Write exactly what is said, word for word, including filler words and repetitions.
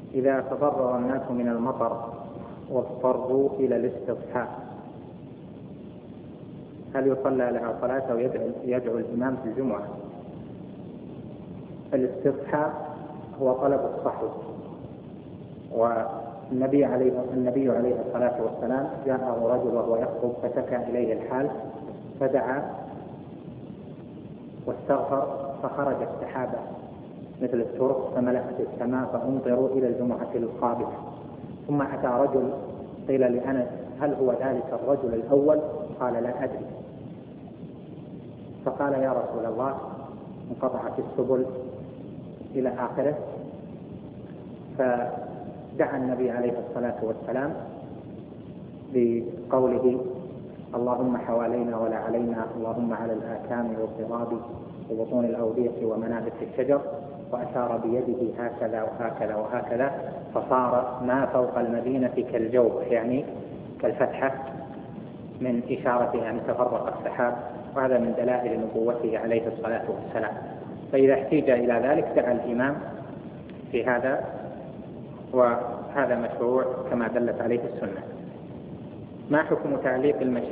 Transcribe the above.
إذا تضرر الناس من المطر واضطروا إلى الاستصحاء هل يصلى لها صلاة أو يدعو, يدعو الإمام في الجمعة؟ الاستصحاء هو طلب الصحو، والنبي عليه النبي عليه الصلاة والسلام جاءه رجل وهو يخطب فشكى إليه الحال فدعا واستغفر فخرجت سحابة مثل الترق فملأت السماء فأمطروا إلى الجمعة القابلة. ثم أتى رجل قيل لأنس هل هو ذلك الرجل الأول؟ قال لا أدري. فقال يا رسول الله انقطعت السبل إلى آخره. فدعا النبي عليه الصلاة والسلام بقوله اللهم حوالينا ولا علينا، اللهم على الآكام والضراب وبطون الأودية ومنابت الشجر، وأشار بيده هكذا وهكذا وهكذا فصار ما فوق المدينة كالجوف، يعني كالفتحة، من إشارة أن تفرق السحاب، وهذا من دلائل نبوته عليه الصلاة والسلام. فإذا احتيج إلى ذلك دعا الإمام في هذا، وهذا مشروع كما دلت عليه السنة. ما حكم تعليق المشي